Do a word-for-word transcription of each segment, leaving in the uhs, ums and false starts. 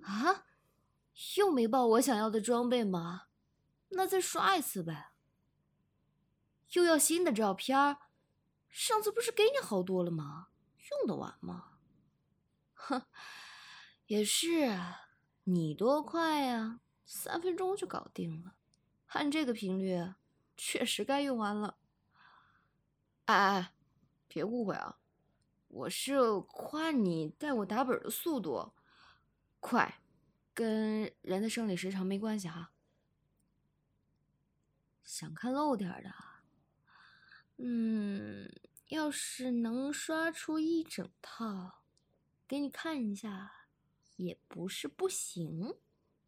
啊，又没报我想要的装备吗？那再刷一次呗。又要新的照片？上次不是给你好多了吗？用得完吗？哼，也是啊，你多快呀，三分钟就搞定了。按这个频率，确实该用完了。哎哎，别误会啊，我是夸你带我打本的速度快，跟人的生理时长没关系哈。想看漏点的，嗯，要是能刷出一整套，给你看一下，也不是不行。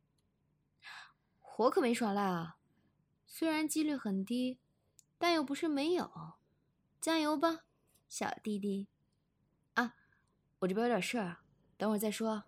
我可没耍赖啊，虽然几率很低，但又不是没有。加油吧，小弟弟！啊，我这边有点事儿，等会儿再说。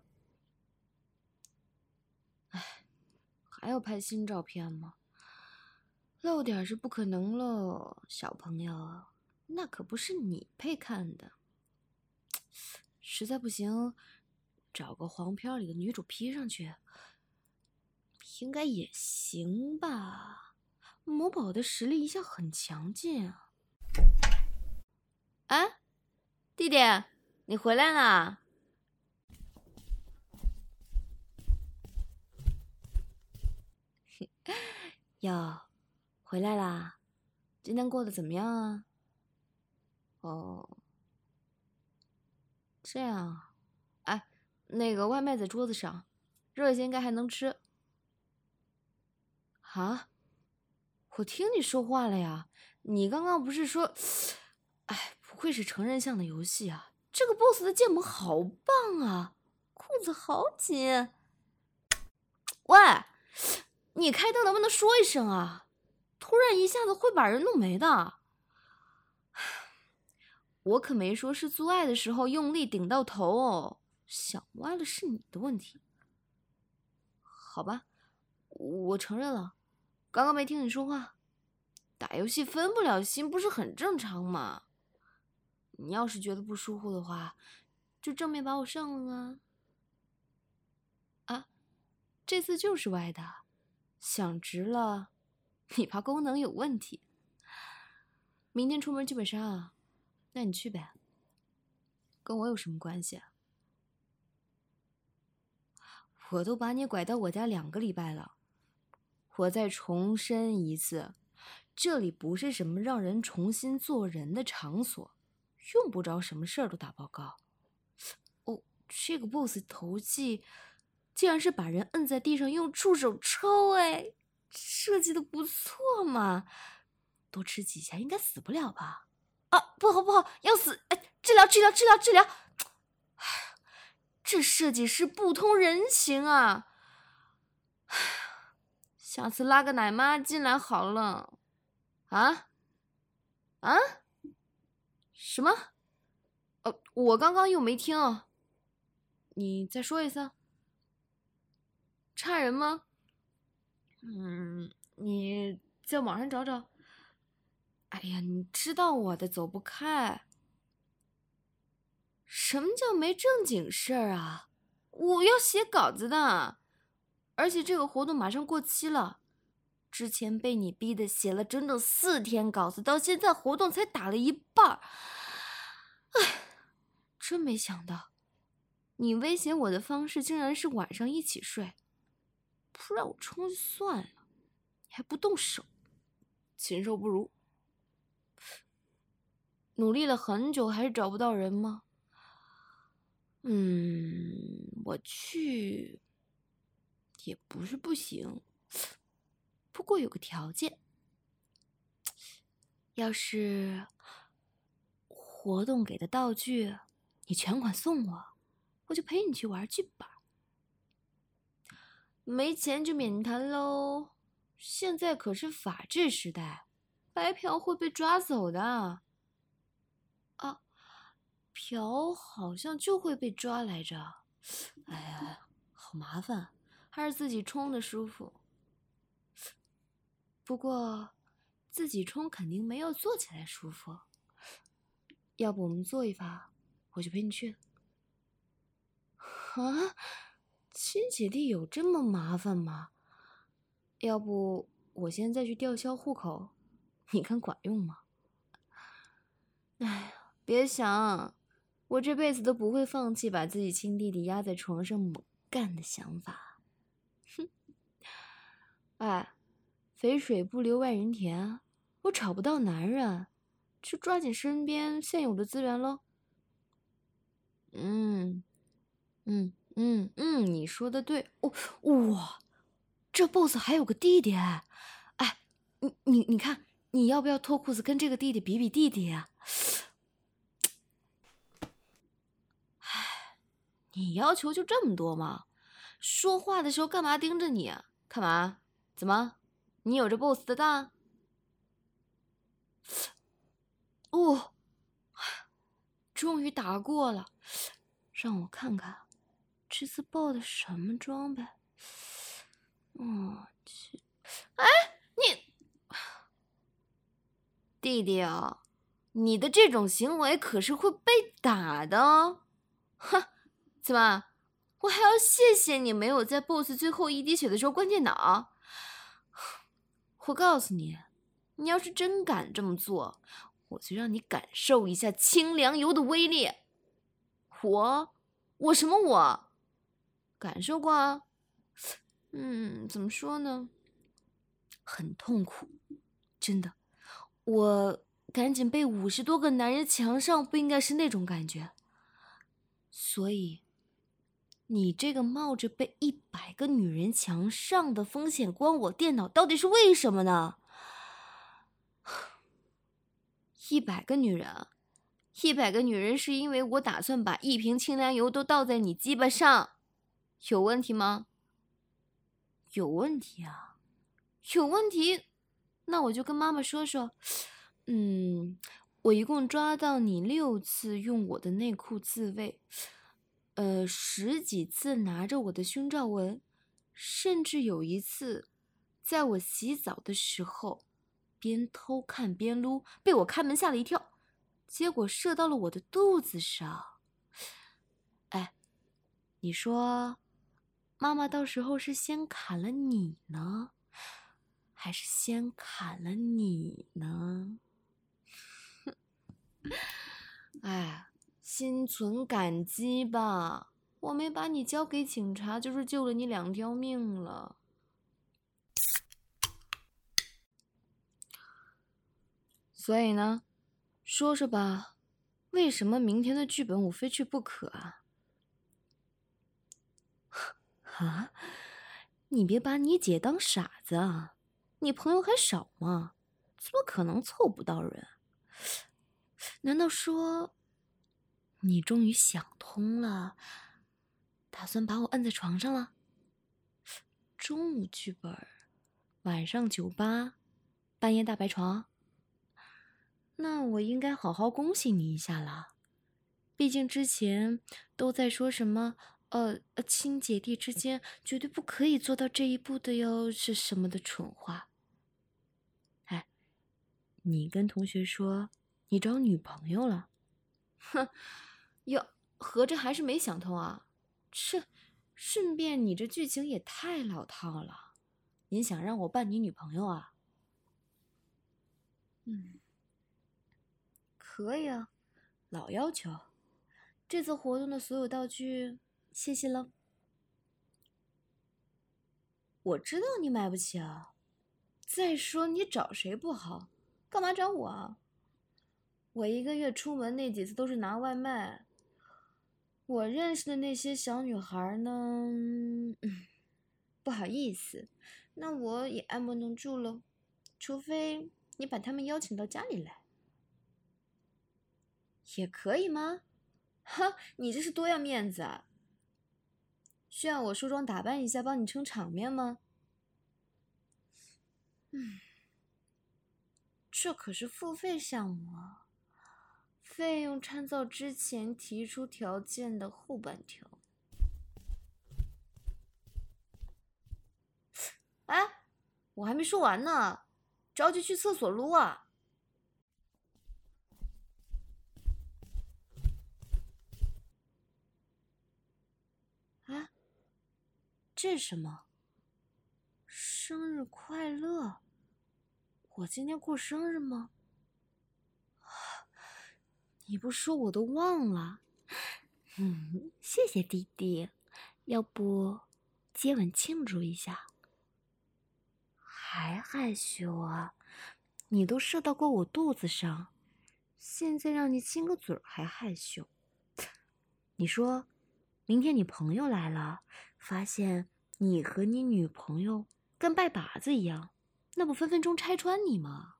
哎，还要拍新照片吗？漏点是不可能喽，小朋友，那可不是你配看的。实在不行，找个黄片里的女主 P 上去，应该也行吧？某宝的实力一向很强劲啊！哎，弟弟，你回来啦？哟，回来啦？今天过得怎么样啊？哦，这样啊。哎，那个外卖在桌子上，热一些应该还能吃。啊？我听你说话了呀，你刚刚不是说……哎，不愧是成人向的游戏啊！这个 boss 的建模好棒啊，裤子好紧。喂，你开灯能不能说一声啊？突然一下子会把人弄没的。我可没说是做爱的时候用力顶到头哦，想歪了是你的问题。好吧，我承认了，刚刚没听你说话。打游戏分不了心，不是很正常吗？你要是觉得不舒服的话，就正面把我上了啊！啊，这次就是歪的，想直了，你怕功能有问题。明天出门剧本杀啊？那你去呗，跟我有什么关系啊？我都把你拐到我家两个礼拜了，我再重申一次，这里不是什么让人重新做人的场所，用不着什么事儿都打报告。哦，这个 boss 头技竟然是把人摁在地上用触手抽，哎，设计的不错嘛，多吃几下应该死不了吧？啊，不好不好，要死！哎，治疗治疗治疗治疗！这设计师不通人情啊！下次拉个奶妈进来好了。啊啊？什么？呃，我刚刚又没听，你再说一次。差人吗？嗯，你在网上找找。哎呀，你知道我的，走不开。什么叫没正经事儿啊？我要写稿子的，而且这个活动马上过期了。之前被你逼的写了整整四天稿子，到现在活动才打了一半。唉，真没想到，你威胁我的方式竟然是晚上一起睡，不让我冲就算了，你还不动手，禽兽不如。努力了很久还是找不到人吗？嗯，我去也不是不行，不过有个条件，要是活动给的道具你全款送我，我就陪你去玩剧本。没钱就免谈喽，现在可是法治时代，白嫖会被抓走的。啊，嫖好像就会被抓来着。哎呀，好麻烦，还是自己冲的舒服。不过，自己冲肯定没有做起来舒服。要不我们做一发，我就陪你去。啊？ 亲姐弟有这么麻烦吗？要不我现在去吊销户口，你看管用吗？哎，别想，我这辈子都不会放弃把自己亲弟弟压在床上猛干的想法。哼！哎，肥水不流外人田，我找不到男人，就抓紧身边现有的资源喽。嗯嗯嗯嗯，你说的对。哦，哇，这 boss 还有个弟弟哎！哎，你你你看，你要不要脱裤子跟这个弟弟比比弟弟呀？唉，你要求就这么多吗？说话的时候干嘛盯着你啊？干嘛？怎么？你有这 boss 的大？哦，终于打过了，让我看看这次报的什么装备。嗯，去，哎，你弟弟啊，你的这种行为可是会被打的哦。哼，怎么？我还要谢谢你没有在 boss 最后一滴血的时候关电脑。我告诉你，你要是真敢这么做，我就让你感受一下清凉油的威力。我，我什么我？感受过啊？嗯，怎么说呢？很痛苦，真的。我赶紧被五十多个男人强上，不应该是那种感觉。所以，你这个冒着被一百个女人强上的风险关我电脑，到底是为什么呢？一百个女人，一百个女人是因为我打算把一瓶清凉油都倒在你鸡巴上，有问题吗？有问题啊，有问题，那我就跟妈妈说说。嗯，我一共抓到你六次用我的内裤自慰，呃，十几次拿着我的胸罩纹，甚至有一次，在我洗澡的时候，边偷看边撸，被我开门吓了一跳，结果射到了我的肚子上。哎，你说，妈妈到时候是先砍了你呢，还是先砍了你呢？哎，心存感激吧，我没把你交给警察，就是救了你两条命了。所以呢，说说吧，为什么明天的剧本我非去不可啊？啊，你别把你姐当傻子啊！你朋友还少吗？怎么可能凑不到人？难道说你终于想通了，打算把我摁在床上了？中午剧本，晚上酒吧，半夜大白床。那我应该好好恭喜你一下了，毕竟之前都在说什么，呃，呃亲姐弟之间绝对不可以做到这一步的哟，是什么的蠢话。哎，你跟同学说你找女朋友了？哼，哟，合着还是没想通啊？这，顺便你这剧情也太老套了，你想让我扮你女朋友啊？嗯，可以啊，老要求。这次活动的所有道具，谢谢了。我知道你买不起啊。再说你找谁不好，干嘛找我啊？我一个月出门那几次都是拿外卖。我认识的那些小女孩呢，嗯，不好意思，那我也爱莫能助喽。除非你把她们邀请到家里来，也可以吗？哈，你这是多要面子啊！需要我梳妆打扮一下，帮你撑场面吗？嗯，这可是付费项目啊，费用参照之前提出条件的后半条。哎，我还没说完呢，着急去厕所撸啊！啊， 这是什么？生日快乐！我今天过生日吗？你不说我都忘了。嗯，谢谢弟弟。要不接吻庆祝一下？还害羞啊？你都射到过我肚子上，现在让你亲个嘴儿还害羞？你说，明天你朋友来了，发现你和你女朋友跟拜把子一样，那不分分钟拆穿你吗？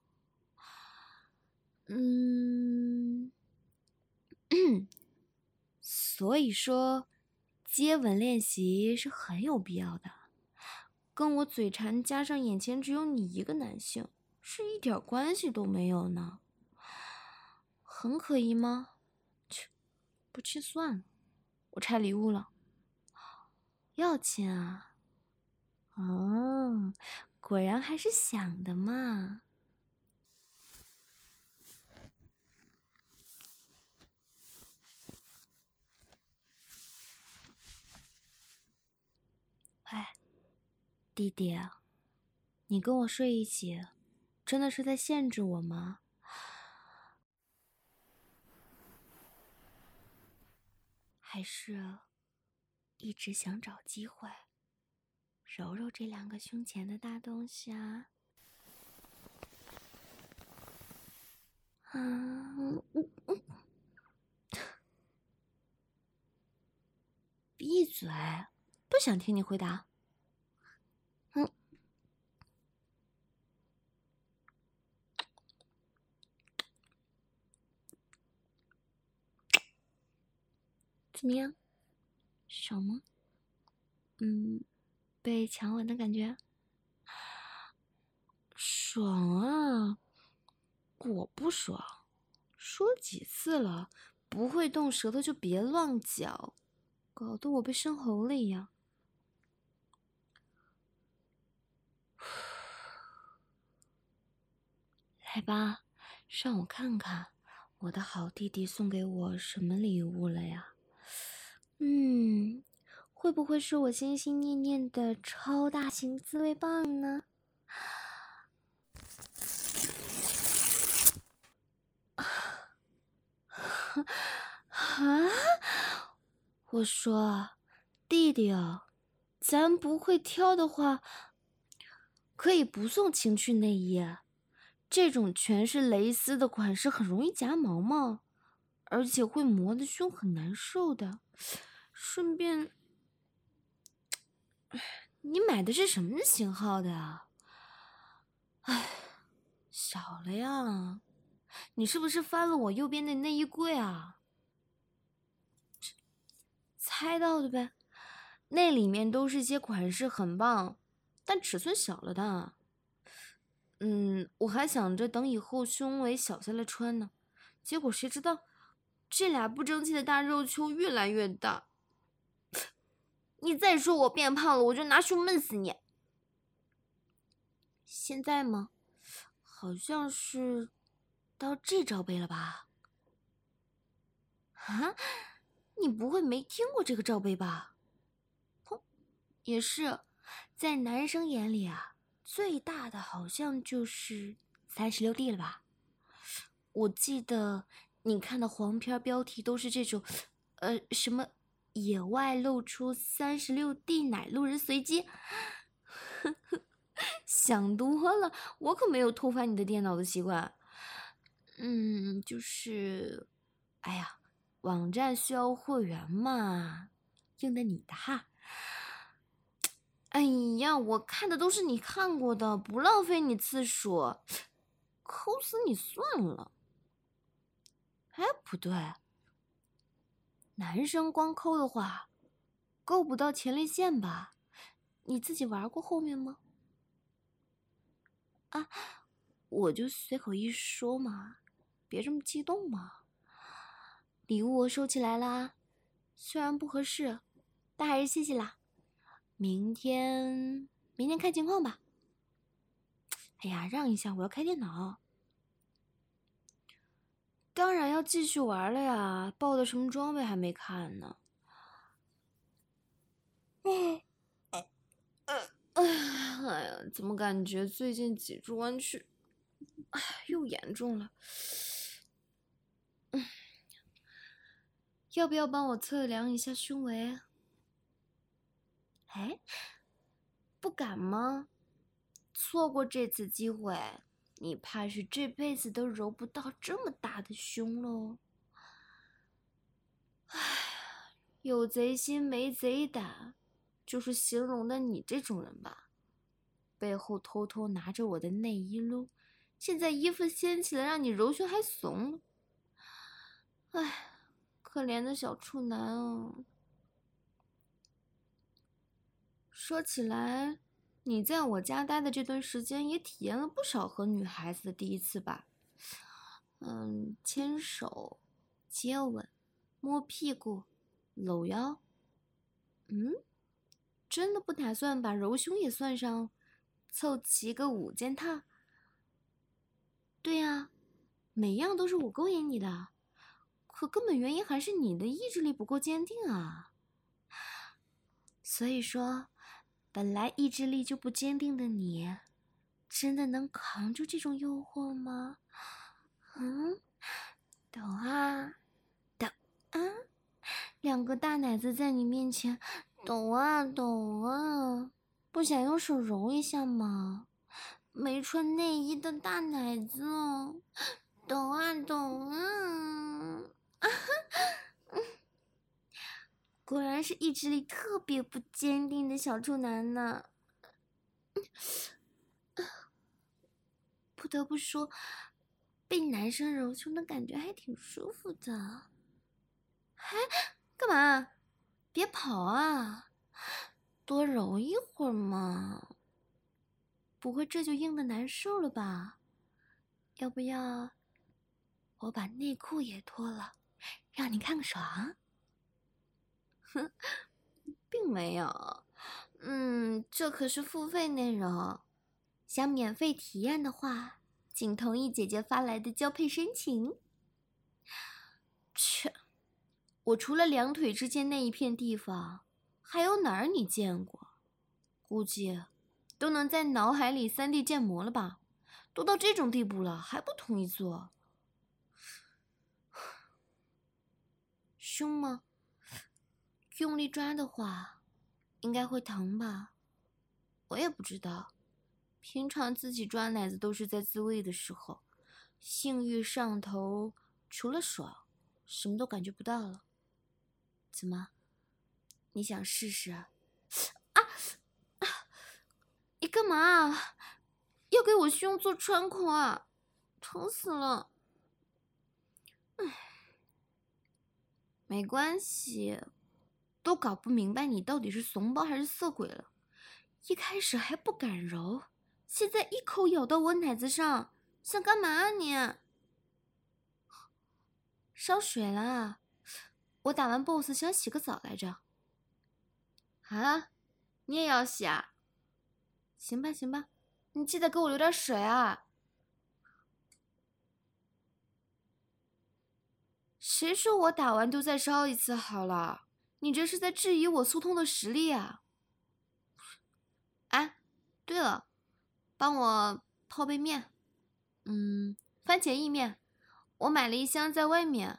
嗯，所以说，接吻练习是很有必要的。跟我嘴馋加上眼前只有你一个男性，是一点关系都没有呢。很可疑吗？切，不亲算了，我拆礼物了。要亲啊？哦，果然还是想的嘛。哎，弟弟，你跟我睡一起，真的是在限制我吗？还是一直想找机会揉揉这两个胸前的大东西啊？嗯，闭嘴！不想听你回答。嗯，怎么样？爽吗？嗯，被强吻的感觉？爽啊！我不爽，说几次了，不会动舌头就别乱嚼，搞得我被生喉了一样。来吧，让我看看我的好弟弟送给我什么礼物了呀？嗯，会不会是我心心念念的超大型自慰棒呢？啊！我说，弟弟啊，咱不会挑的话，可以不送情趣内衣。这种全是蕾丝的款式很容易夹毛毛，而且会磨得胸很难受的。顺便，你买的是什么型号的啊？唉，少了呀。你是不是翻了我右边的内衣柜啊？猜到的呗，那里面都是些款式很棒，但尺寸小了的。嗯，我还想着等以后胸围小下来穿呢，结果谁知道这俩不争气的大肉球越来越大。你再说我变胖了，我就拿胸闷死你。现在吗？好像是到这罩杯了吧？啊，你不会没听过这个罩杯吧？哼，也是，在男生眼里啊，最大的好像就是三十六 D 了吧？我记得你看的黄片标题都是这种，呃，什么野外露出三十六 D 奶路人随机。想多了，我可没有偷翻你的电脑的习惯。嗯，就是，哎呀，网站需要会员嘛，用的你的哈。哎呀，我看的都是你看过的，不浪费你次数，抠死你算了。哎，不对，男生光抠的话，够不到前列腺吧？你自己玩过后面吗？啊，我就随口一说嘛，别这么激动嘛。礼物我收起来啦，虽然不合适，但还是谢谢啦。明天，明天看情况吧。哎呀，让一下，我要开电脑。当然要继续玩了呀，报的什么装备还没看呢。 怎么感觉最近脊柱弯曲，哎，又严重了？嗯，要不要帮我测量一下胸围？哎，不敢吗？错过这次机会，你怕是这辈子都揉不到这么大的胸喽。唉，有贼心没贼胆，就是形容的你这种人吧。背后偷偷拿着我的内衣撸，现在衣服掀起来让你揉胸还怂了。唉，可怜的小处男哦。说起来，你在我家待的这段时间，也体验了不少和女孩子的第一次吧？嗯，牵手、接吻、摸屁股、搂腰。嗯，真的不打算把揉胸也算上，凑齐个五件套？对呀，每样都是我勾引你的，可根本原因还是你的意志力不够坚定啊。所以说，本来意志力就不坚定的你，真的能扛住这种诱惑吗？嗯，抖啊抖啊，两个大奶子在你面前抖啊抖啊，不想用手揉一下吗？没穿内衣的大奶子哦，抖啊抖啊，果然是意志力特别不坚定的小处男呢。不得不说，被男生揉胸的感觉还挺舒服的。还干嘛？别跑啊！多揉一会儿嘛。不会这就硬的难受了吧？要不要我把内裤也脱了，让你看个爽？哼，并没有。嗯，这可是付费内容，想免费体验的话，请同意姐姐发来的交配申请。切，我除了两腿之间那一片地方，还有哪儿你见过？估计都能在脑海里 三 D 建模了吧？都到这种地步了，还不同意做？凶吗？用力抓的话，应该会疼吧？我也不知道，平常自己抓奶子都是在自慰的时候，性欲上头，除了爽，什么都感觉不到了。怎么？你想试试？啊啊！你干嘛？要给我胸做穿孔啊？疼死了！唉，没关系，都搞不明白你到底是怂包还是色鬼了。一开始还不敢揉，现在一口咬到我奶子上，想干嘛啊你？烧水了，我打完 boss 想洗个澡来着。啊，你也要洗啊？行吧行吧，你记得给我留点水啊。谁说我打完就再烧一次好了？你这是在质疑我速通的实力啊！哎，对了，帮我泡杯面，嗯，番茄意面，我买了一箱在外面。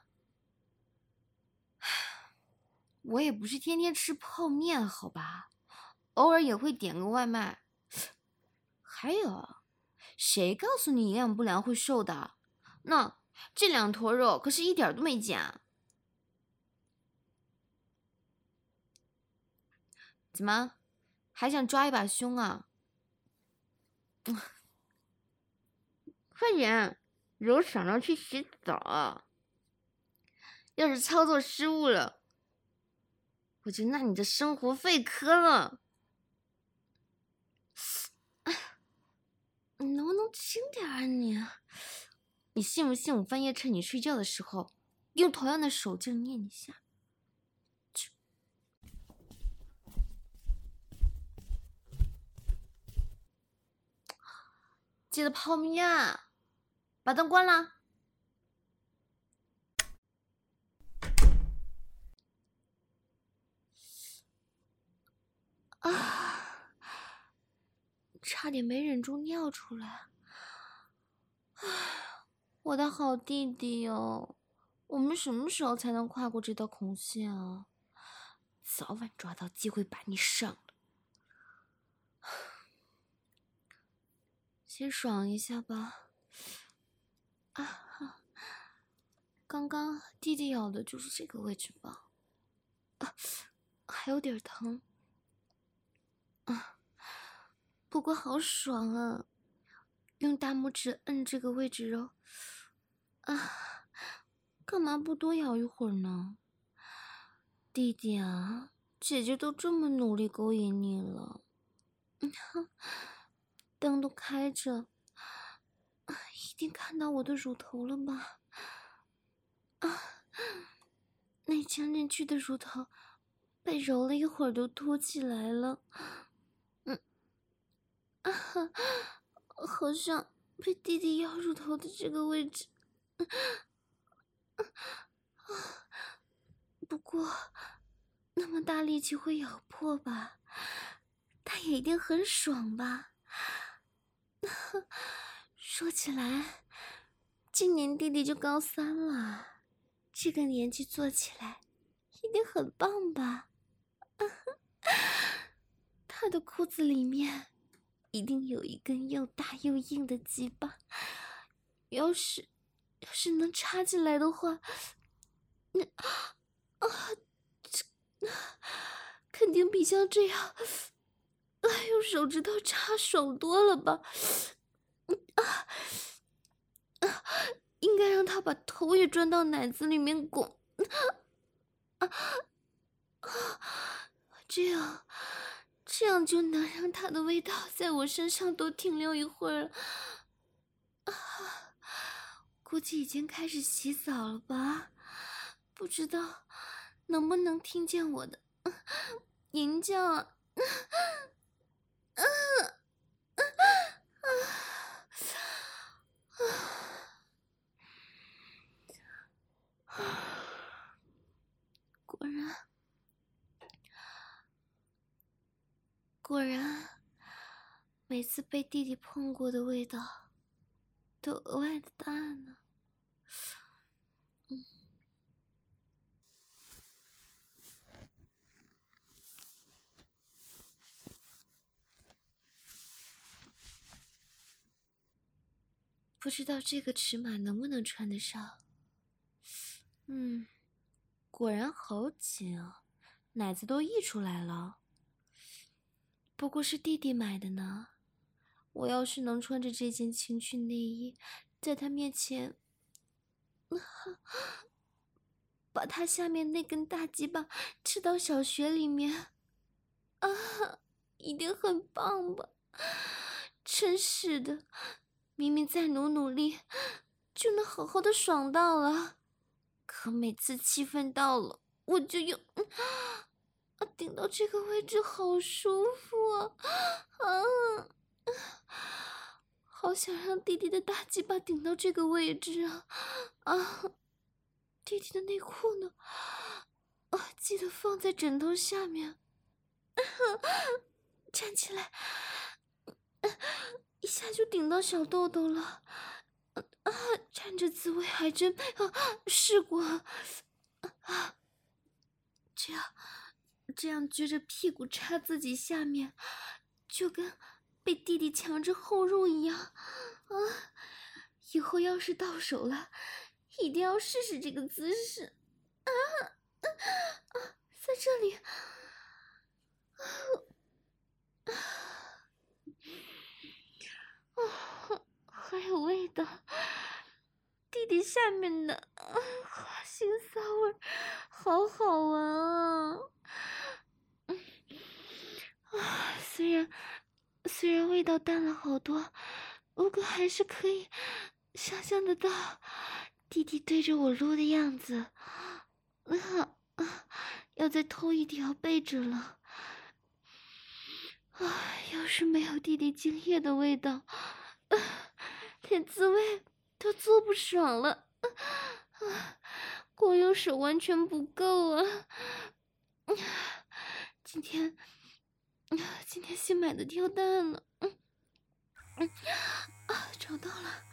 我也不是天天吃泡面，好吧，偶尔也会点个外卖。还有，谁告诉你营养不良会瘦的？那这两坨肉可是一点都没减。怎么，还想抓一把胸啊？快点，揉爽了去洗澡。要是操作失误了，我就拿你的生活费磕了。你能不能轻点啊你？你信不信我半夜趁你睡觉的时候，用同样的手劲捏你下？记得泡面啊，把灯关了。啊， 差点没忍住尿出来。唉，我的好弟弟哦，我们什么时候才能跨过这道孔线啊？早晚抓到机会把你上了。先爽一下吧。啊，刚刚弟弟咬的就是这个位置吧？啊，还有点疼。啊，不过好爽啊！用大拇指摁这个位置揉。啊，干嘛不多咬一会儿呢？弟弟啊，姐姐都这么努力勾引你了。灯都开着，一定看到我的乳头了吧？啊，那嵌进去的乳头被揉了一会儿都凸起来了。嗯，啊，好像被弟弟咬乳头的这个位置。不过，那么大力气会咬破吧？他也一定很爽吧？说起来，今年弟弟就高三了，这个年纪做起来一定很棒吧？他的裤子里面一定有一根又大又硬的鸡巴，要是要是能插进来的话，那啊，这肯定比像这样用手指头插爽多了吧？啊啊！应该让他把头也钻到奶子里面拱，啊啊！这样，这样就能让他的味道在我身上多停留一会儿了。啊，估计已经开始洗澡了吧？不知道能不能听见我的吟叫啊？啊啊啊！果然，果然，每次被弟弟碰过的味道都额外的大呢。嗯，不知道这个尺码能不能穿得上？嗯，果然好紧啊，奶子都溢出来了。不过是弟弟买的呢，我要是能穿着这件情趣内衣，在他面前，把他下面那根大鸡巴吃到小穴里面，啊，一定很棒吧？真是的，明明再努努力，就能好好的爽到了，可每次气氛到了，我就又，啊，顶到这个位置好舒服啊！啊，好想让弟弟的大鸡巴顶到这个位置啊！啊，弟弟的内裤呢？啊，记得放在枕头下面。站起来，一下就顶到小豆豆了。啊，站着滋味还真啊，试过。啊，这样，这样撅着屁股插自己下面，就跟被弟弟强制后入一样。啊，以后要是到手了，一定要试试这个姿势。啊啊啊，在这里。啊啊，还有味道，弟弟下面的啊，花腥骚味，好好闻啊！嗯啊，虽然虽然味道淡了好多，不过还是可以想象得到弟弟对着我撸的样子。啊啊，要再偷一条备着了。啊，要是没有弟弟精液的味道，啊，连自慰都做不爽了。啊，光用手完全不够啊！今天，今天新买的吊带呢， 啊，找到了，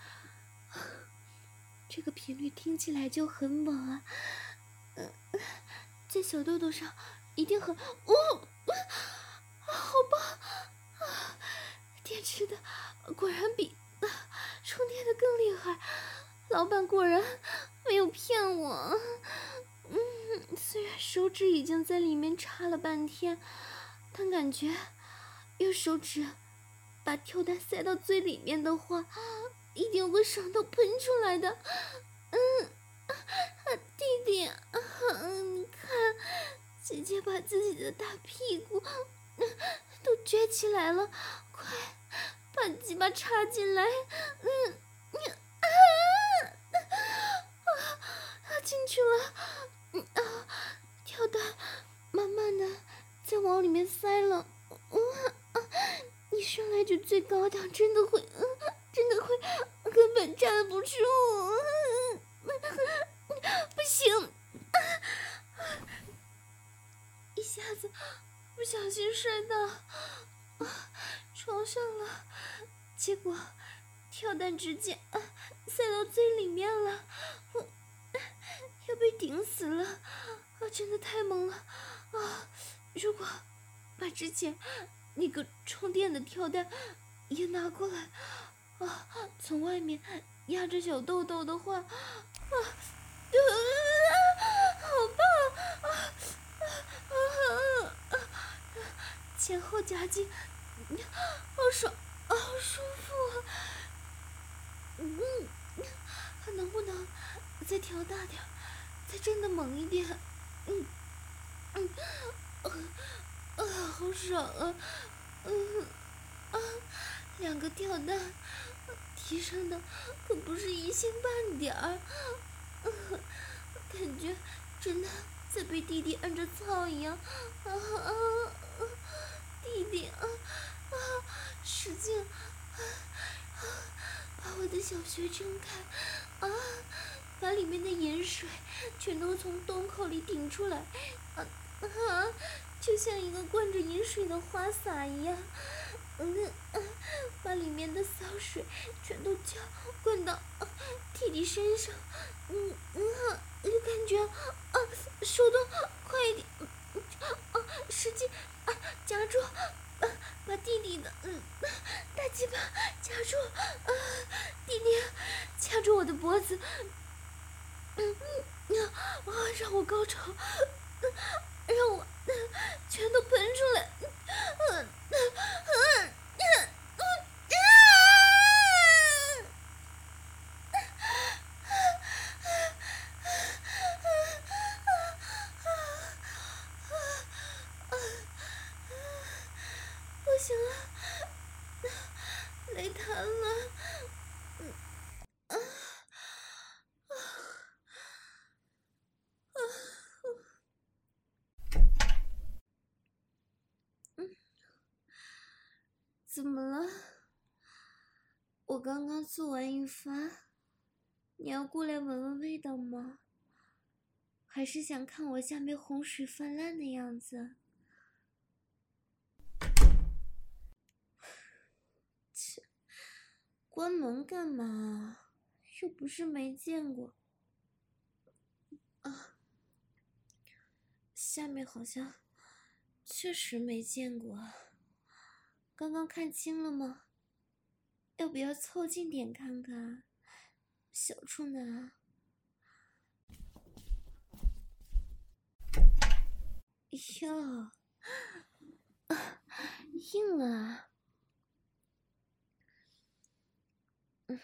这个频率听起来就很猛啊，呃，在小豆豆上一定很，哦，啊，好棒啊！电池的果然比、啊、充电的更厉害，老板果然没有骗我。嗯，虽然手指已经在里面插了半天，但感觉用手指把跳蛋塞到最里面的话，一定会爽到喷出来的。嗯，啊，弟弟，啊，你看，姐姐把自己的大屁股、嗯、都撅起来了，快把鸡巴插进来。嗯，你啊啊啊进去了。嗯啊，跳蛋慢慢的再往里面塞了。嗯啊，你上来就最高档，真的会，嗯，真的会根本站不住。嗯，不行，一下子不小心摔到、啊、床上了，结果跳蛋直接、啊、塞到最里面了，我、啊、要被顶死了啊！真的太猛了啊！如果把之前那个充电的跳蛋也拿过来啊，从外面压着小豆豆的话，啊，啊，好棒啊！啊啊啊！前后夹击，好爽，好舒服啊！嗯，能不能再调大点，再震得猛一点？嗯嗯，啊啊，好爽啊！嗯啊，两个跳蛋提升的可不是一星半点儿，嗯，感觉真的在被弟弟按着操一样。啊啊！弟弟啊啊，使劲啊啊，把我的小穴睁开啊，把里面的盐水全都从洞口里顶出来啊啊，就像一个灌着盐水的花洒一样。嗯啊，把里面的骚水全都浇灌到、啊、弟弟身上。嗯嗯啊，就感觉啊，手动快一点，啊，使劲啊，夹住，啊，把弟弟的嗯大鸡巴夹住，啊，弟弟夹住我的脖子，嗯嗯啊，让我高潮，嗯，让我、嗯、全都喷出来，嗯嗯嗯嗯嗯啊！不行了，累瘫了。嗯啊啊啊！嗯，怎么了？我刚刚做完一发，你要过来闻闻味道吗？还是想看我下面洪水泛滥的样子？切，关门干嘛？又不是没见过。啊，下面好像确实没见过。刚刚看清了吗？要不要凑近点看看？小处男。哟，啊，硬啊！嗯，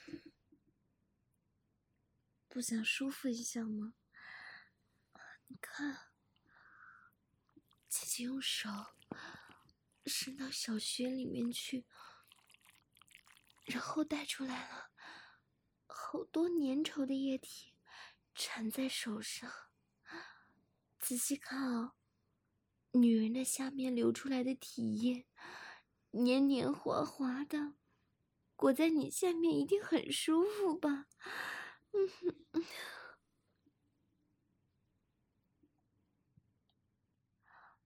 不想舒服一下吗？你看，姐姐用手伸到小穴里面去，然后带出来了好多粘稠的液体，缠在手上。仔细看哦，女人的下面流出来的体液，黏黏滑滑的，裹在你下面一定很舒服吧？嗯哼。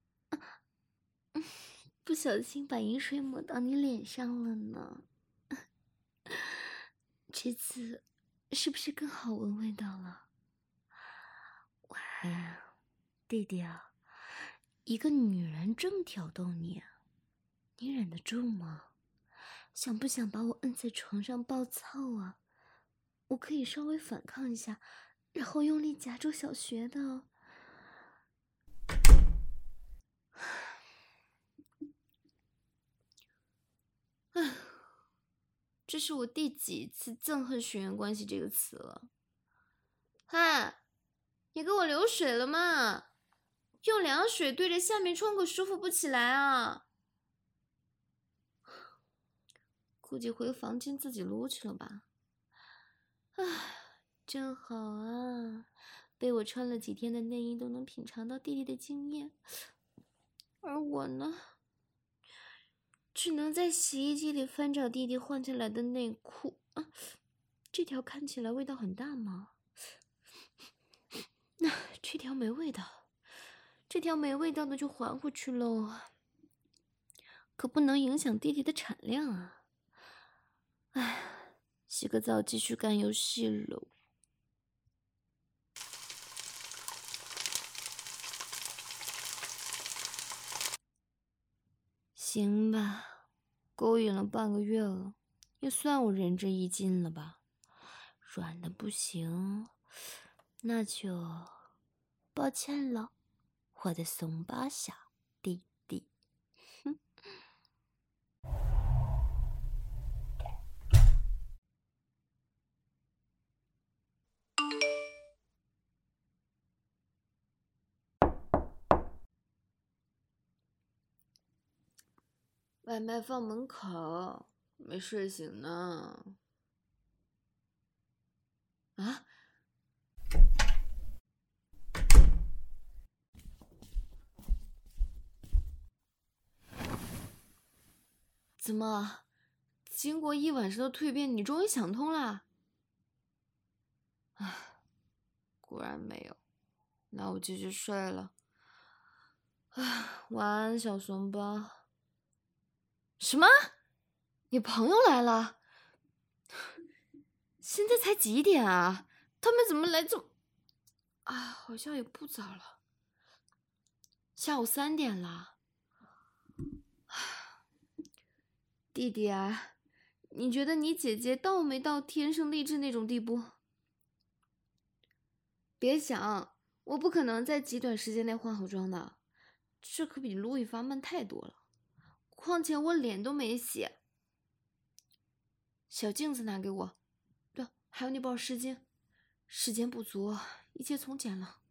不小心把饮水抹到你脸上了呢。 这次是不是更好闻味道了？哇，弟弟啊，一个女人这么挑逗你，你忍得住吗？想不想把我摁在床上暴操啊？我可以稍微反抗一下，然后用力夹住小穴的。唉，这是我第几次憎恨血缘关系这个词了。嗨，你给我流水了吗？用凉水对着下面冲可舒服不起来啊！估计回房间自己撸去了吧。唉，真好啊，被我穿了几天的内衣都能品尝到弟弟的经验，而我呢，只能在洗衣机里翻找弟弟换下来的内裤。啊，这条看起来味道很大吗？那这条没味道，这条没味道的就还回去喽。可不能影响弟弟的产量啊！唉，洗个澡继续干游戏喽。行吧，勾引了半个月了，也算我仁至义尽了吧。软的不行，那就抱歉了，我的怂巴小弟弟。哼。外卖放门口，没睡醒呢。啊？怎么？经过一晚上的蜕变，你终于想通了？唉，果然没有。那我继续睡了。唉，晚安，小怂包。什么？你朋友来了？现在才几点啊？他们怎么来这么……啊，好像也不早了，下午三点了。弟弟啊，你觉得你姐姐到没到天生丽质那种地步？别想，我不可能在极短时间内化好妆的，这可比路易发慢太多了。况且我脸都没洗。小镜子拿给我，对，还有那包湿巾。时间不足，一切从简了。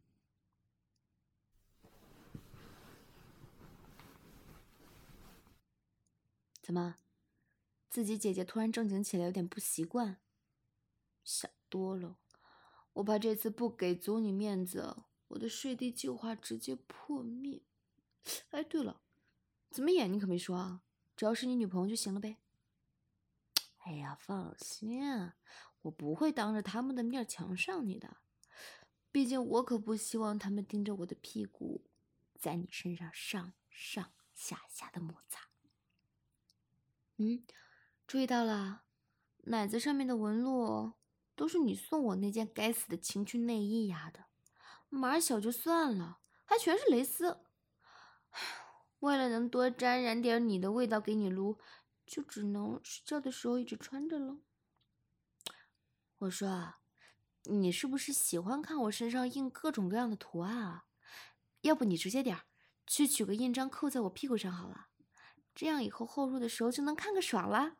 怎么，自己姐姐突然正经起来有点不习惯？想多了，我怕这次不给足你面子，我的睡地计划直接破灭。哎，对了，怎么演你可没说啊？只要是你女朋友就行了呗。哎呀，放心，我不会当着他们的面强上你的。毕竟我可不希望他们盯着我的屁股，在你身上上上下下的摩擦。嗯，注意到了，奶子上面的纹路都是你送我那件该死的情趣内衣压的，码小就算了，还全是蕾丝。为了能多沾染点你的味道给你撸，就只能睡觉的时候一直穿着了。我说啊，你是不是喜欢看我身上印各种各样的图案啊？要不你直接点儿，去取个印章扣在我屁股上好了，这样以后后入的时候就能看个爽啦。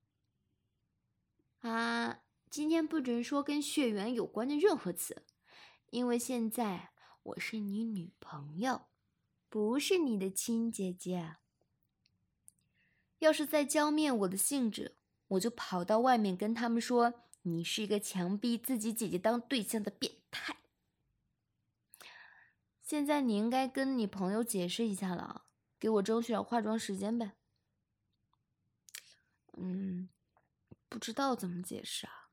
啊，今天不准说跟血缘有关的任何词，因为现在我是你女朋友，不是你的亲姐姐。要是再浇灭我的兴致，我就跑到外面跟他们说你是一个强逼自己姐姐当对象的变态。现在你应该跟你朋友解释一下了，给我争取点化妆时间呗。嗯，不知道怎么解释啊。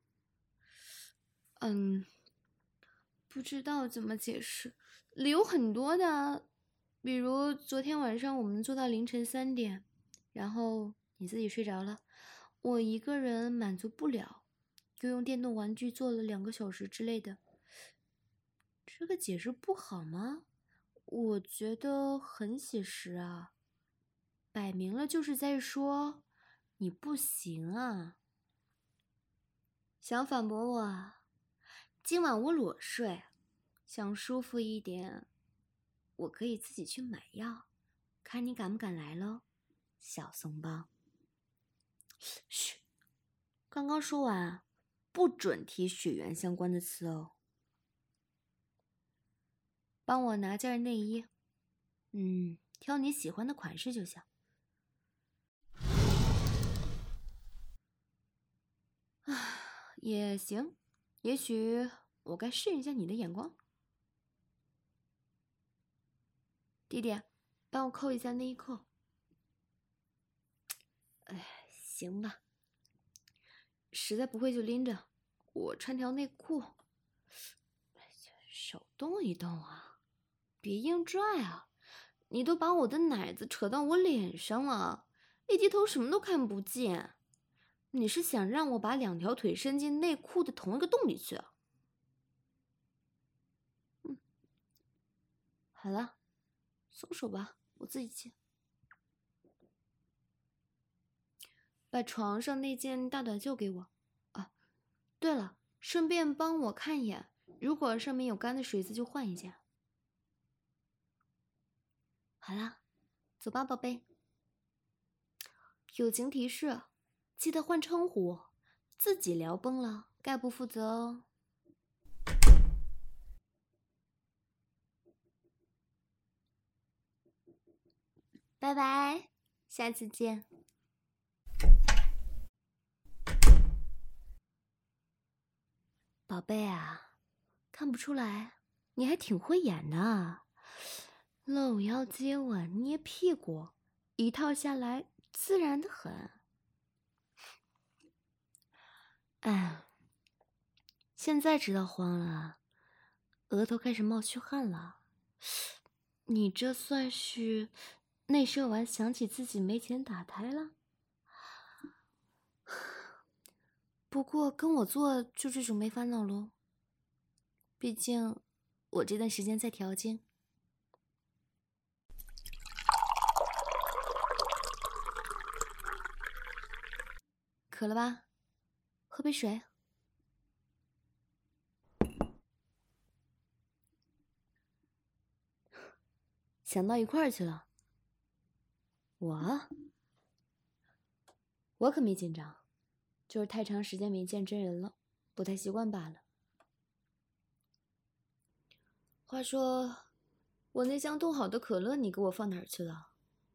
嗯，不知道怎么解释，理由很多的，比如昨天晚上我们做到凌晨三点，然后你自己睡着了，我一个人满足不了， 又用电动玩具做了两个小时之类的。这个解释不好吗？我觉得很写实啊，摆明了就是在说你不行啊。想反驳我？今晚我裸睡，想舒服一点，我可以自己去买药，看你敢不敢来喽，小怂包。嘘，刚刚说完，不准提血缘相关的词哦。帮我拿件内衣，嗯，挑你喜欢的款式就行。啊，也行，也许我该试一下你的眼光。弟弟，帮我扣一下内衣扣。哎，行吧，实在不会就拎着，我穿条内裤。手动一动啊，别硬拽啊！你都把我的奶子扯到我脸上了，一低头什么都看不见。你是想让我把两条腿伸进内裤的同一个洞里去啊？嗯，好了，松手吧，我自己去。把床上那件大短袖给我。啊，对了，顺便帮我看一眼，如果上面有干的水渍就换一件。好了，走吧，宝贝。友情提示，记得换称呼，自己聊崩了，概不负责哦。拜拜，下次见。宝贝啊，看不出来，你还挺会演的。搂腰接吻捏屁股，一套下来自然的很。哎，现在知道慌了，额头开始冒虚汗了。你这算是内射完想起自己没钱打胎了？不过跟我做就这种没烦恼喽，毕竟我这段时间在调经。渴了吧？喝杯水。想到一块儿去了。我？我可没紧张，就是太长时间没见真人了，不太习惯罢了。话说，我那箱冻好的可乐你给我放哪儿去了？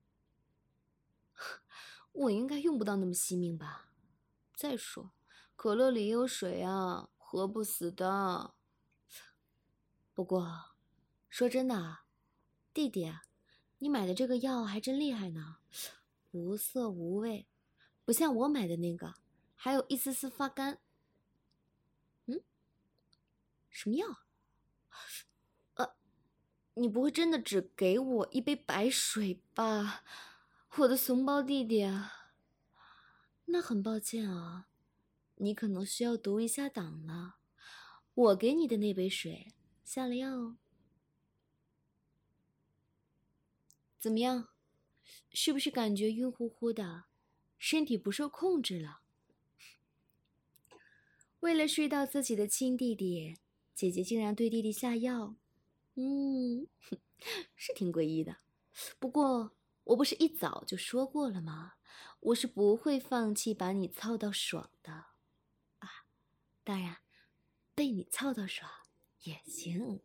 我应该用不到那么惜命吧？再说，可乐里也有水啊，喝不死的。不过，说真的啊，弟弟，你买的这个药还真厉害呢，无色无味，不像我买的那个，还有一丝丝发干。嗯，什么药？呃，你不会真的只给我一杯白水吧，我的怂包弟弟？那很抱歉啊，你可能需要读一下档了。我给你的那杯水下了药哦。怎么样？是不是感觉晕乎乎的，身体不受控制了？为了睡到自己的亲弟弟，姐姐竟然对弟弟下药，嗯，是挺诡异的。不过我不是一早就说过了吗？我是不会放弃把你操到爽的啊！当然，被你操到爽也行。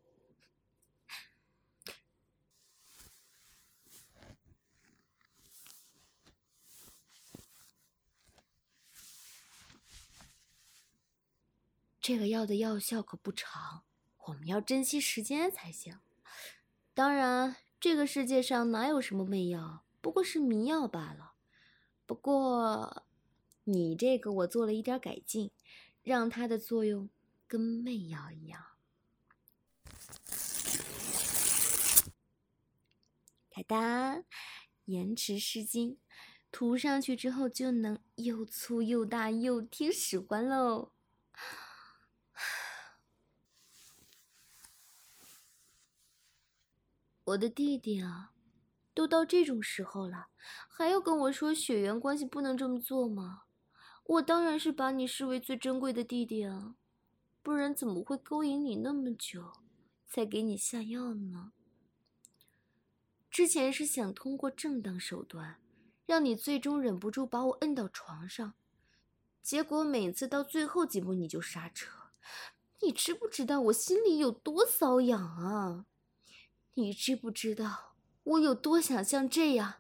这个药的药效可不长，我们要珍惜时间才行。当然，这个世界上哪有什么媚药，不过是迷药罢了。不过，你这个我做了一点改进，让它的作用跟媚药一样。哒哒，延迟湿巾，涂上去之后就能又粗又大又听使唤喽。 我的弟弟啊，都到这种时候了，还要跟我说血缘关系不能这么做吗？我当然是把你视为最珍贵的弟弟啊，不然怎么会勾引你那么久，才给你下药呢？之前是想通过正当手段，让你最终忍不住把我摁到床上，结果每次到最后几步你就刹车，你知不知道我心里有多瘙痒啊？你知不知道我有多想像这样，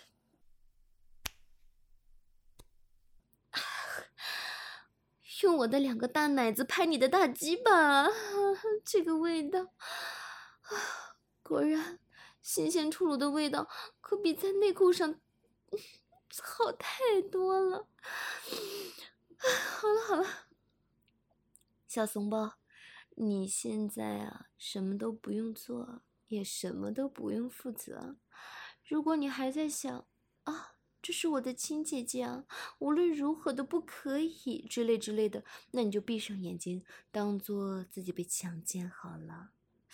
用我的两个大奶子拍你的大鸡巴啊？这个味道，啊，果然新鲜出炉的味道可比在内裤上好太多了。好了好了，小怂包，你现在啊什么都不用做，也什么都不用负责。如果你还在想啊，这是我的亲姐姐啊，无论如何都不可以之类之类的，那你就闭上眼睛，当做自己被强奸好了。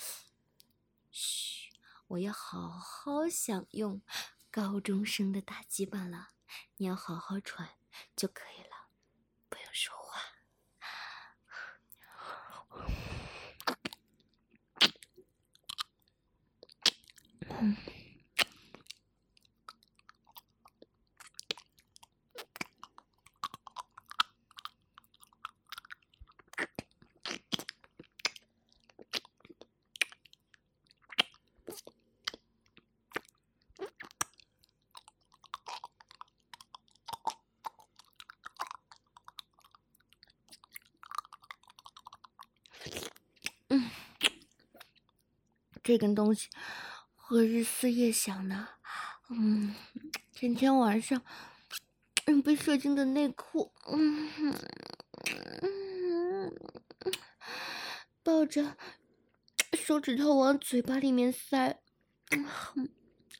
嘘，我要好好享用高中生的大鸡巴了，你要好好喘就可以了，不用说话。嗯。嗯，这根东西何日思夜想呢？嗯，前天晚上，嗯，被射进的内裤，嗯，嗯抱着手指头往嘴巴里面塞，嗯，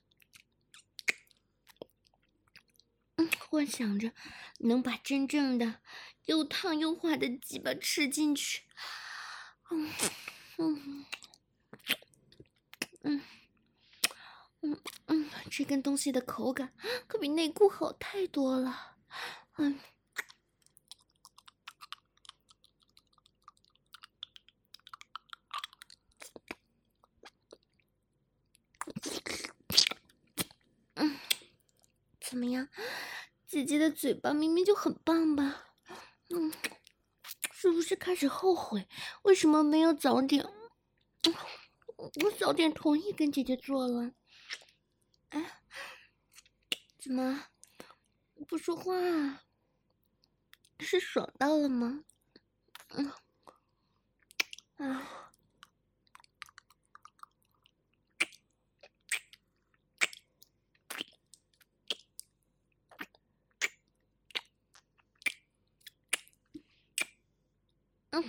幻想着能把真正的又烫又滑的鸡巴吃进去。嗯嗯嗯嗯嗯，这根东西的口感可比内裤好太多了。嗯。嗯，怎么样？姐姐的嘴巴明明就很棒吧？嗯，是不是开始后悔为什么没有早点？我早点同意跟姐姐做了。哎，怎么不说话啊？是爽到了吗？嗯啊，嗯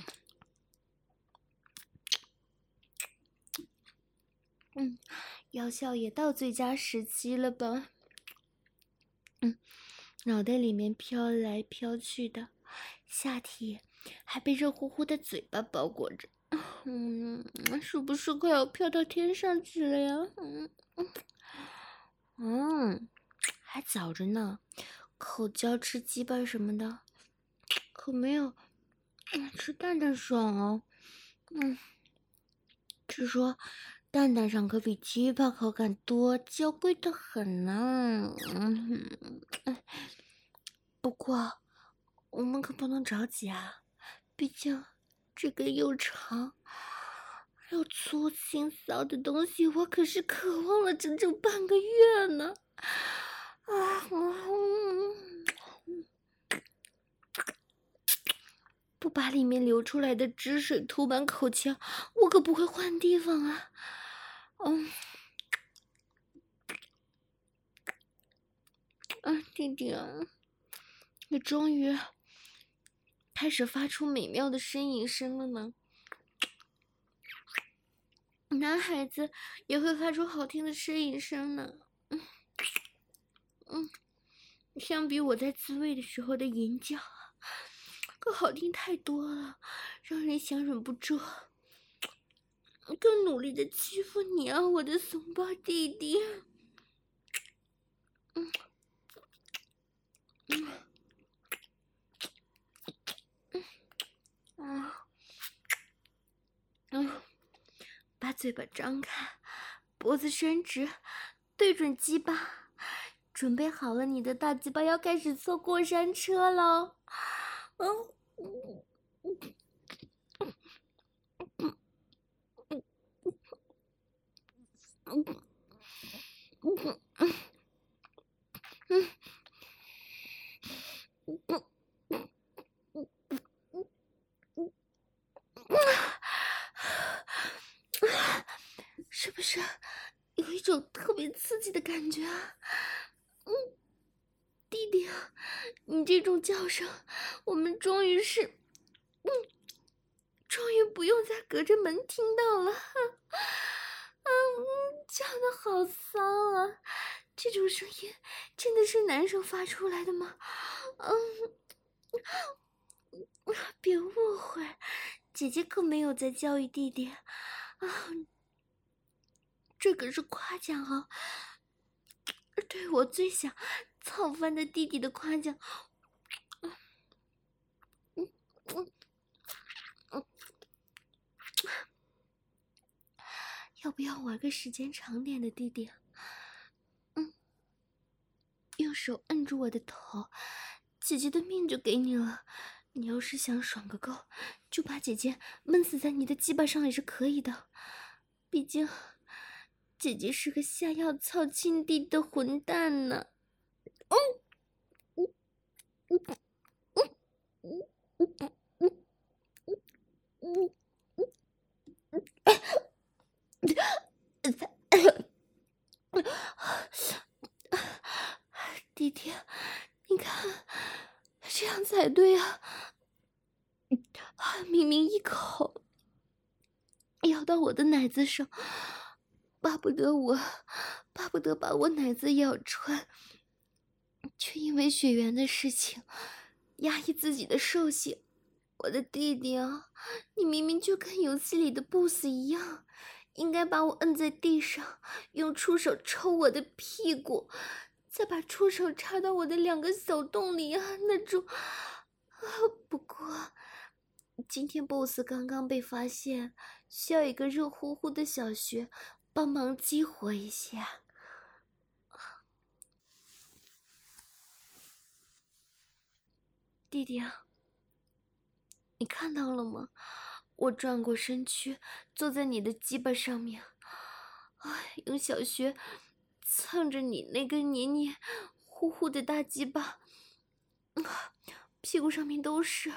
嗯，药效也到最佳时期了吧？嗯，脑袋里面飘来飘去的，下体还被热乎乎的嘴巴包裹着。嗯，是不是快要飘到天上去了呀？嗯嗯嗯，还早着呢，口交吃鸡巴什么的，可没有，嗯，吃蛋蛋爽哦。嗯，据说蛋蛋上可比鸡巴口感多，娇贵的很呢。嗯，不过我们可不能着急啊，毕竟这个又长又粗心骚的东西，我可是渴望了整整半个月呢。啊，嗯，不把里面流出来的汁水涂满口腔，我可不会换地方啊。嗯，啊，弟弟啊，你终于开始发出美妙的呻吟声了呢。男孩子也会发出好听的呻吟声呢。嗯嗯，相比我在自慰的时候的吟叫，可好听太多了，让人想忍不住更努力的欺负你啊，我的怂包弟弟。嗯嗯嗯嗯，把嘴巴张开，脖子伸直，对准鸡巴，准备好了，你的大鸡巴要开始坐过山车了。嗯嗯嗯嗯嗯嗯是不是有一种特别刺激的感觉啊？嗯，弟弟啊，你这种叫声，我们终于是，嗯，终于不用再隔着门听到了。嗯，叫的好骚啊！这种声音真的是男生发出来的吗？嗯，别误会，姐姐可没有在教育弟弟啊，这可是夸奖哦，对我最想操翻的弟弟的夸奖。嗯嗯嗯，要不要玩个时间长点的，弟弟？嗯，用手摁住我的头，姐姐的命就给你了。你要是想爽个够，就把姐姐闷死在你的鸡巴上也是可以的。毕竟，姐姐是个下药操亲弟的混蛋呢。嗯嗯嗯嗯嗯嗯嗯，弟弟，你看，这样才对啊！明明一口咬到我的奶子上，巴不得我，巴不得把我奶子咬穿，却因为血缘的事情压抑自己的兽性。我的弟弟啊，你明明就跟游戏里的 boss 一样，应该把我摁在地上，用出手抽我的屁股，再把出手插到我的两个小洞里啊，那种……啊，不过今天 boss 刚刚被发现，需要一个热乎乎的小穴帮忙激活一下。弟弟啊，你看到了吗？我转过身躯，坐在你的鸡巴上面，哎，用小穴蹭着你那根黏黏糊糊的大鸡巴，啊，屁股上面都是，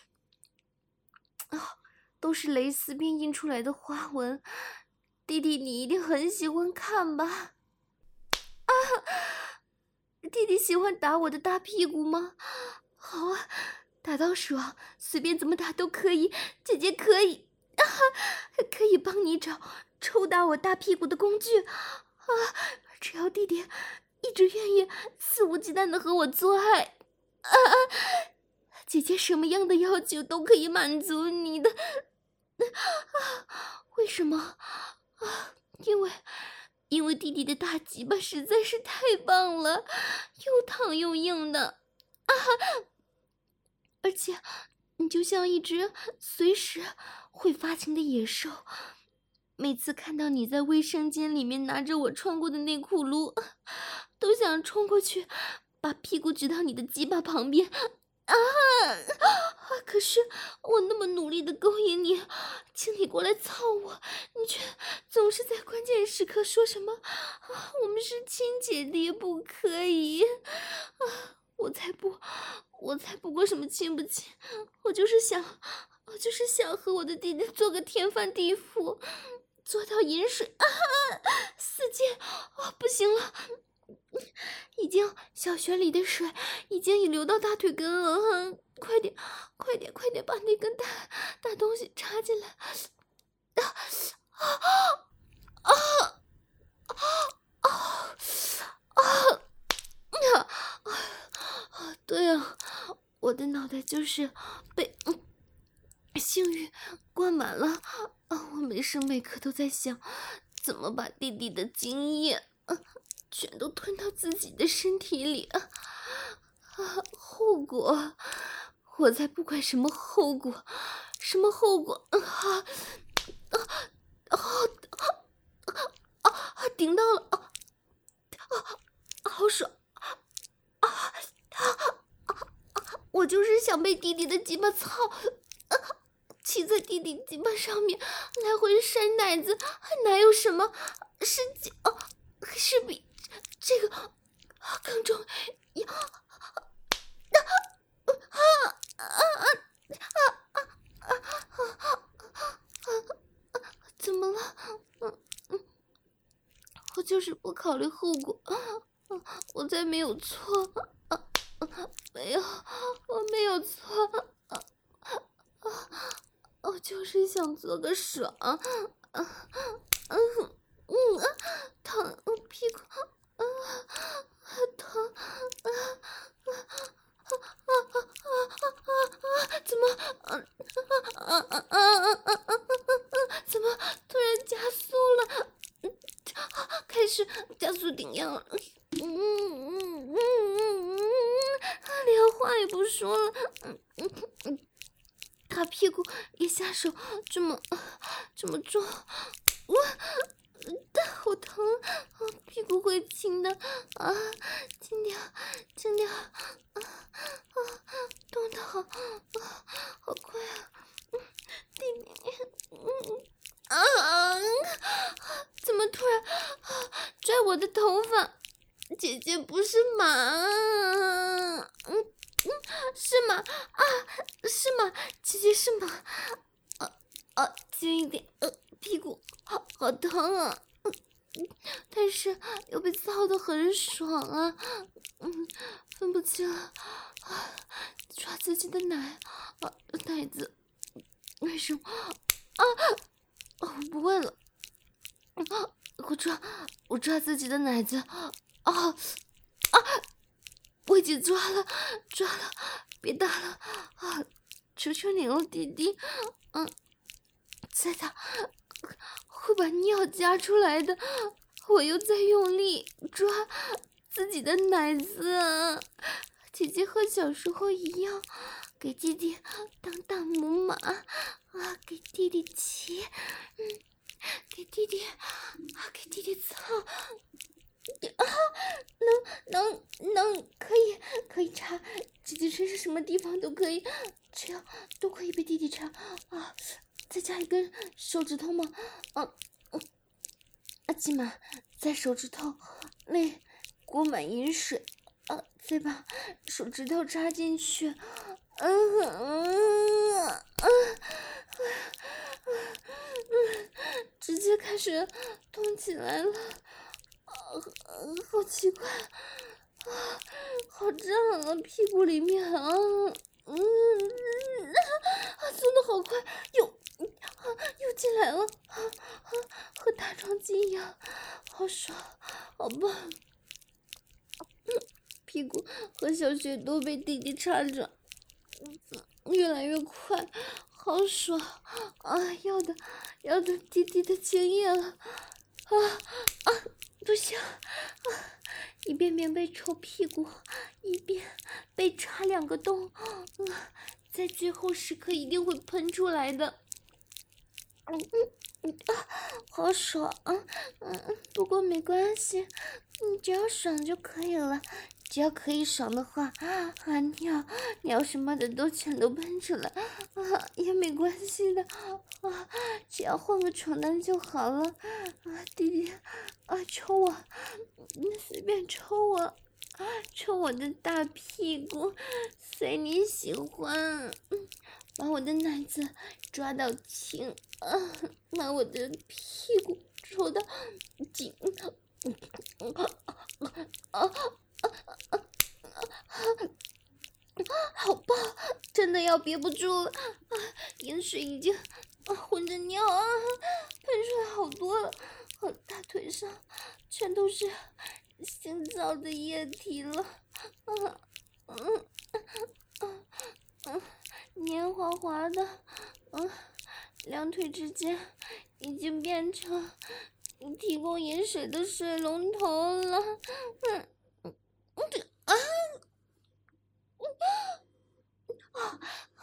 啊，都是蕾丝边印出来的花纹。弟弟，你一定很喜欢看吧？啊，弟弟喜欢打我的大屁股吗？好啊，打到爽，随便怎么打都可以，姐姐可以，啊，可以帮你找抽打我大屁股的工具，啊，只要弟弟一直愿意肆无忌惮的和我做爱，啊，姐姐什么样的要求都可以满足你的，啊，为什么？啊，因为。因为弟弟的大鸡巴实在是太棒了，又烫又硬的，啊！而且你就像一只随时会发情的野兽，每次看到你在卫生间里面拿着我穿过的内裤撸，都想冲过去把屁股举到你的鸡巴旁边。啊！可是我那么努力的勾引你，请你过来操我，你却总是在关键时刻说什么啊，我们是亲姐弟，不可以啊！我才不，我才不过什么亲不亲，我就是想，我就是想和我的弟弟做个天翻地覆，做到饮水啊，四溅啊，不行了。已经小穴里的水已经已流到大腿根了，快点，快点，快点把那根大大东西插进来！啊啊啊啊啊啊！啊！对啊，我的脑袋就是被嗯性欲灌满了， 啊，我每时每刻都在想，怎么把弟弟的精液啊全都吞到自己的身体里啊！啊，后果，我才不管什么后果，什么后果啊！啊啊啊！啊顶到了啊啊！好爽啊！我就是想被弟弟的鸡巴操，啊、骑在弟弟鸡巴上面来回扇奶子，哪有什么是哦，是比这个更重要？怎么了？嗯嗯，我就是不考虑后果，我再没有错，没有，我没有错。我就是想做个爽，嗯嗯嗯，疼，屁股，嗯，疼，啊啊啊啊啊啊！怎么，啊啊啊啊啊啊啊！怎么突然加速了？开始加速顶样了，嗯嗯嗯嗯嗯，连话也不说了，嗯嗯嗯。大屁股一下手这么这么重，我好疼，屁股会轻的啊，轻点，轻点，啊啊，动的好，啊，好快啊，弟弟，嗯啊，怎么突然拽我的头发？姐姐不是马，嗯嗯，是马啊，是马，姐姐是马，啊啊，轻一点，呃，屁股好好疼啊，嗯嗯，但是又被操得很爽啊，嗯，分不清了，啊，抓自己的奶，啊，奶子，为什么啊？哦，我不问了，啊，我抓，我抓自己的奶子，啊啊！我已经抓了，抓了，别打了啊！求求你了，弟弟，嗯，再打会把尿夹出来的。我又在用力抓自己的奶子，姐姐和小时候一样，给弟弟当大母马啊，给弟弟骑，嗯，给弟弟啊，给弟弟操。啊，能能能，可以可以插，姐姐身上什么地方都可以，只要都可以被弟弟插啊！再加一根手指头吗？嗯嗯，啊，起码在手指头内裹满饮水，啊，再把手指头插进去，嗯嗯嗯嗯，直接开始动起来了。啊，好奇怪，啊，好胀啊，屁股里面啊，嗯，啊，松的好快，又，啊，又进来了，啊啊，和打桩机一样，好爽，好棒，嗯，屁股和小穴都被弟弟插着，越来越快，好爽，啊，要的，要的弟弟的精液了。啊啊！不行！啊，一遍遍被抽屁股，一边被插两个洞，啊，在最后时刻一定会喷出来的。嗯嗯啊，好爽！嗯嗯，不过没关系，你只要爽就可以了。只要可以爽的话，啊，尿尿什么的都全都喷出来，啊，也没关系的，啊，只要换个床单就好了，啊，弟弟，啊，抽我，你随便抽我，抽我的大屁股，随你喜欢，嗯，把我的奶子抓到轻，啊，把我的屁股抽到紧，啊啊啊！好棒！真的要憋不住了，啊，饮水已经啊混着尿啊，喷出来好多了，我大腿上全都是腥臊的液体了，啊嗯嗯嗯，黏滑滑的，嗯， 两腿之间已经变成提供饮水的水龙头了。嗯嗯啊啊！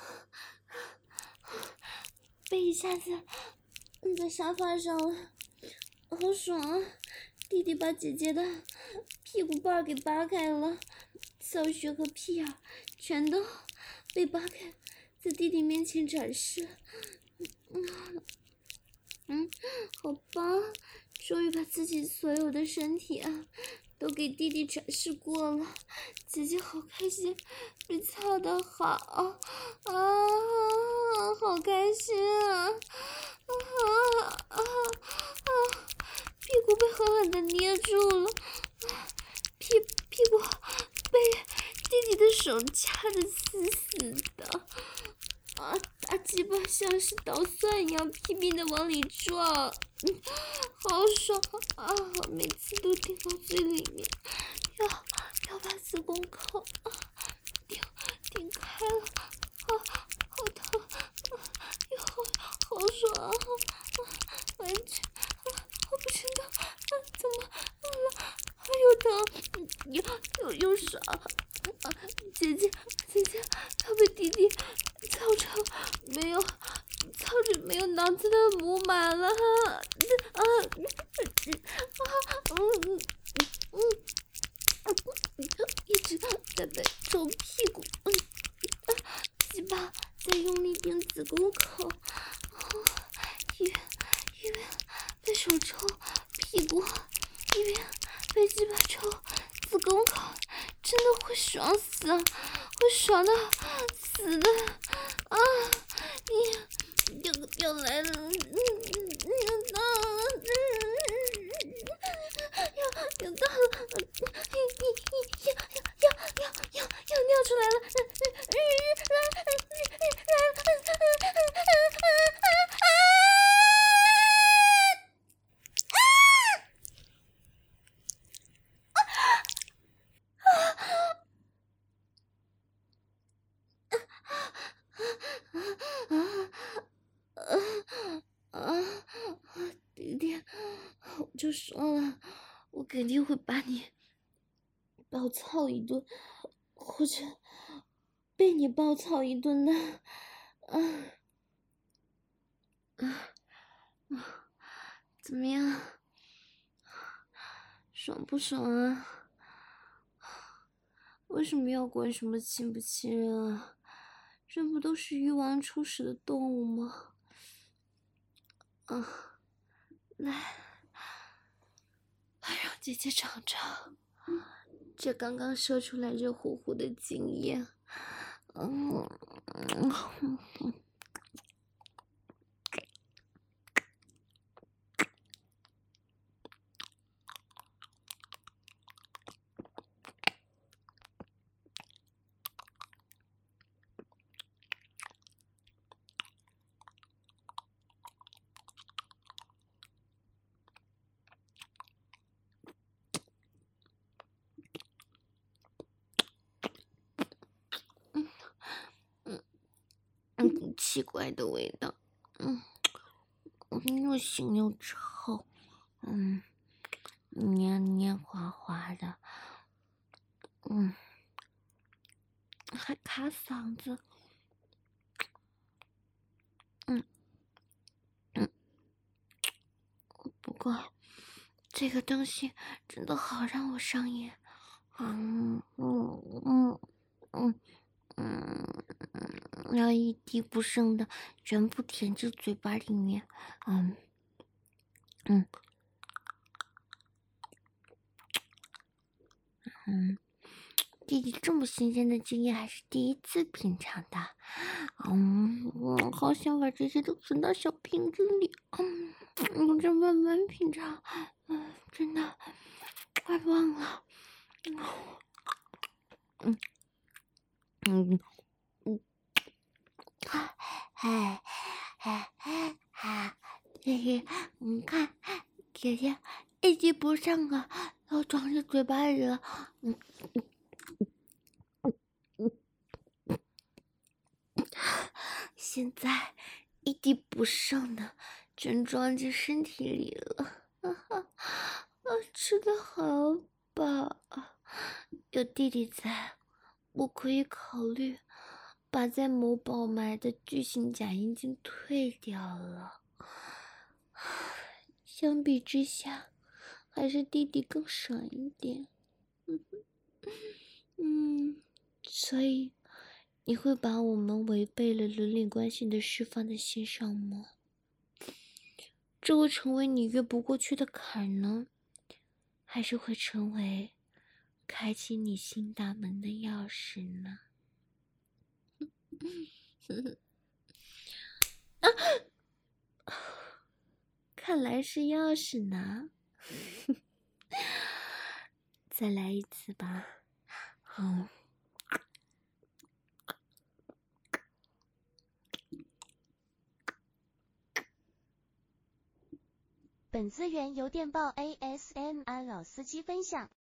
被一下子摁在沙发上了，好爽啊！弟弟把姐姐的屁股瓣给扒开了，小穴和屁眼全都被扒开，在弟弟面前展示。嗯嗯，好棒！终于把自己所有的身体啊都给弟弟展示过了，姐姐好开心，被操的好啊，好开心啊！啊啊啊！屁股被狠狠的捏住了，屁屁股被弟弟的手掐得死死的，啊，大鸡巴像是捣蒜一样拼命的往里撞，嗯，好爽啊！每次都顶到最里面，要要把子宫口啊顶顶开了，好好疼，啊，又好好爽啊！完全啊，我不知道啊怎么了，又疼又又又爽啊！姐姐姐姐要被弟弟操成没有操着没有囊子的母马了啊！啊啊嗯嗯嗯，一直在被抽屁股，嗯，鸡巴在用力顶子宫口，哦，一边一边被手抽屁股，一边被鸡巴抽子宫口，真的会爽死啊！会爽到死的啊！你又又来了，嗯嗯嗯，又到了，嗯，又又到了，你你你要要要要要尿出来了，嗯嗯嗯啊！弟弟，我就说了，我肯定会把你暴操一顿，或者被你暴操一顿的。啊啊啊！怎么样？爽不爽啊？为什么要管什么亲不亲人啊？人不都是欲望初始的动物吗？啊，来，来让姐姐尝尝这刚刚射出来热乎乎的精液。嗯嗯嗯。嗯，奇怪的味道，嗯，又腥又臭，嗯，黏黏滑滑的，嗯，还卡嗓子，嗯嗯，不过这个东西真的好让我上瘾，嗯嗯嗯嗯嗯，要一滴不剩的全部填至嘴巴里面，嗯嗯嗯。弟弟这么新鲜的经验还是第一次品尝的，嗯，我好想把这些都存到小瓶子里，嗯，我这慢慢品尝，嗯，真的太棒了，嗯嗯嗯，哎哎哎哎，姐姐，你看，姐姐一滴不剩啊，都装进嘴巴里了，嗯。现在一滴不剩的全装进身体里了。啊哈，啊，吃的好饱啊！有弟弟在，我可以考虑把在某宝买的巨型假阴茎退掉了。相比之下，还是弟弟更爽一点。嗯，所以你会把我们违背了伦理关系的事放在心上吗？这会成为你越不过去的坎呢，还是会成为开启你新大门的钥匙呢？啊，看来是钥匙呢。再来一次吧。好。 本资源由电报 A S M R 老司机分享。